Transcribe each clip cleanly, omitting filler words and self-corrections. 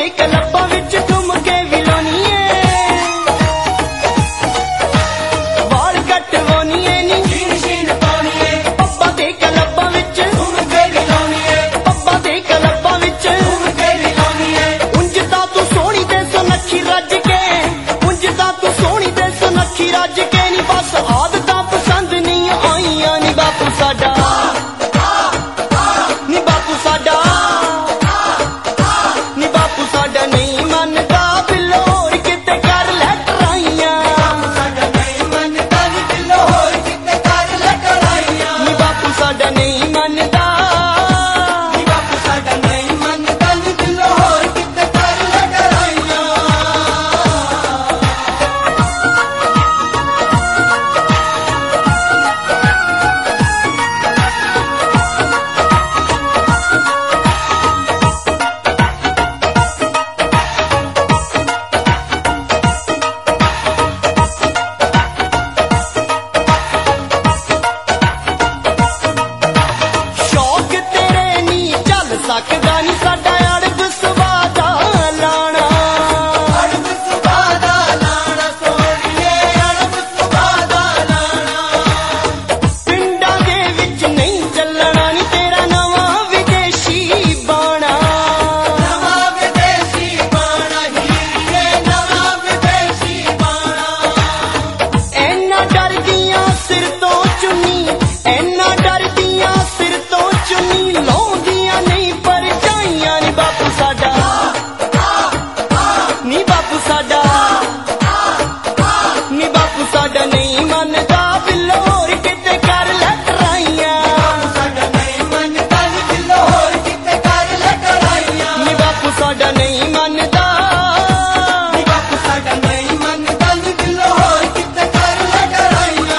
ਕਲੱਬਾਂ ਵਿੱਚ ਘੁੰਮ ਕੇ ਵੀ ਲਾਉਣੀ ਏ, ਵਾਲ ਕਟਵਾਉਣੀਏ ਨੀ ਸ਼ੀਨ ਸ਼ੀਨ ਪਾਉਣੀ ਏ, ਪੱਬਾਂ ਦੇ ਕਲੱਬਾਂ ਵਿੱਚ ਘੁੰਮ ਕੇ ਵੀ ਲਾਉਣੀ ਏ, ਪੱਬਾਂ ਦੇ ਕਲੱਬਾਂ ਵਿੱਚ ਘੁੰਮ ਕੇ ਵੀ ਲਾਉਣੀ ਏ। ਉਂਝ ਤਾਂ ਤੂੰ ਸੋਹਣੀ ਤੇ ਸੁਨੱਖੀ ਰੱਜ ਕੇ, ਉਂਝ ਤਾਂ ਤੂੰ ਸੋਹਣੀ ਤੇ ਸੁਨੱਖੀ ਰੱਜ ਕੇ ਨੀ, ਬਸ ਆਦਤਾਂ ਪਸੰਦ ਨਹੀਂ ਆਈਆਂ ਨੀ ਬਾਪੂ ਸਾਡਾ, ਨੀ ਬਾਪੂ ਸਾਡਾ, ਨੀ ਬਾਪੂ ਸਾਡਾ ਨਹੀਂ ਮੰਨਦਾ ਬਿੱਲੋ ਹੋਰ ਕਿਤੇ ਕਰ ਲੈ ਟਰਾਈਆਂ, ਸਾਡਾ ਨਹੀਂ ਮੰਨਦਾ ਨੀ ਬਿੱਲੋ ਹੋਰ ਕਿਤੇ ਕਰ ਲੈ ਟਰਾਈਆਂ, ਨੀ ਬਾਪੂ ਸਾਡਾ ਨਹੀਂ ਮੰਨਦਾ, ਨੀ ਬਾਪੂ ਸਾਡਾ ਨਹੀਂ ਮੰਨਦਾ ਨੀ ਬਿੱਲੋ ਹੋਰ ਕਿਤੇ ਕਰ ਲੈ ਟਰਾਈਆਂ। ਸ਼ੌਕ ਤੇਰੇ ਨੀ ਚੱਲ ਸਕਦਾ ਨੀ ਸਾਡਾ ਅੜਬ ਸਵਾਦਾ ਲਾਣਾ, ਅੜਬ ਸੁਭਾਅ ਦਾ ਲਾਣਾ ਸੋਹਣੀਏ, ਅੜਬ ਸੁਭਾਅ ਦਾ ਲਾਣਾ, ਪਿੰਡਾਂ ਦੇ ਵਿੱਚ ਨਹੀਂ ਚੱਲਣਾ ਨੀ ਤੇਰਾ ਨਵਾਂ ਵਿਦੇਸ਼ੀ ਬਾਣਾ, ਨਵਾਂ ਵਿਦੇਸ਼ੀ ਬਾਣਾ ਹੀਰੀਏ, ਨਵਾਂ ਵਿਦੇਸ਼ੀ ਬਾਣਾ, ਐਨਾ ਡਰਦੀਆਂ ਸਿਰ ਤੋਂ ਚੁੰਨੀ, ਐਨਾ ਡਰਦੀਆਂ ਸਿਰ ਤੋਂ ਚੁੰਨੀ, ਲਾਉਂਦੀਆਂ ਨਹੀਂ ਪਰਜਾਈਆਂ ਨੀ ਬਾਪੂ ਸਾਡਾ, ਨੀ ਬਾਪੂ ਸਾਡਾ, ਨੀ ਬਾਪੂ ਸਾਡਾ ਨਹੀਂ ਮੰਨਦਾ ਬਿੱਲੋ ਹੋਰ ਕਿਤੇ ਕਰ ਲੈ ਟਰਾਈਆਂ, ਸਾਡਾ ਨਹੀਂ ਮੰਨਦਾ ਨੀ ਬਿੱਲੋ ਹੋਰ ਕਿਤੇ ਕਰ ਲੈ ਟਰਾਈਆਂ, ਨੀ ਬਾਪੂ ਸਾਡਾ ਨਹੀਂ ਮੰਨਦਾ, ਨੀ ਬਾਪੂ ਸਾਡਾ ਨਹੀਂ ਮੰਨਦਾ ਨੀ ਬਿੱਲੋ ਹੋਰ ਕਿਤੇ ਕਰ ਲੈ ਟਰਾਈਆਂ।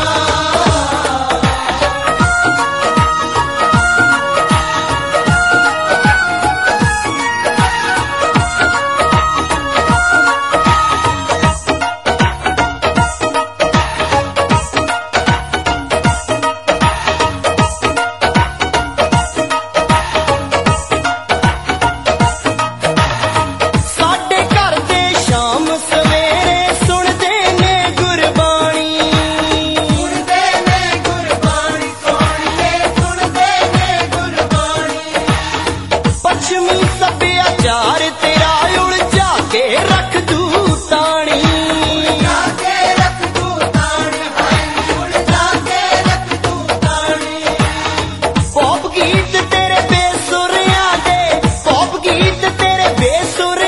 ਸਾਡੇ ਘਰ ਦੇ ਸ਼ਾਮ ਸਵੇਰੇ ਸੁਣਦੇ ਨੇ ਗੁਰਬਾਣੀ, ਸੁਣਦੇ ਨੇ ਗੁਰਬਾਣੀ ਸੋਹਣੀਏ, ਸੁਣਦੇ ਨੇ ਗੁਰਬਾਣੀ, ਪੱਛਮੀ ਸੱਭਿਆਚਾਰ ਤੇਰਾ ਉਲਝਾ ਕੇ ਰੱਖ ਦੂ ਤਾਣੀ, ਜਾ ਕੇ ਰੱਖ ਤੂੰ ਤਾਣੀ, ਹਾਏ ਉਲਝਾ ਕੇ ਰੱਖ ਤੂੰ ਤਾਣੀ, ਪੌਪ ਗੀਤ ਤੇਰੇ ਬੇਸੁਰਿਆਂ ਦੇ, ਪੌਪ ਗੀਤ ਤੇਰੇ ਬੇਸੁਰ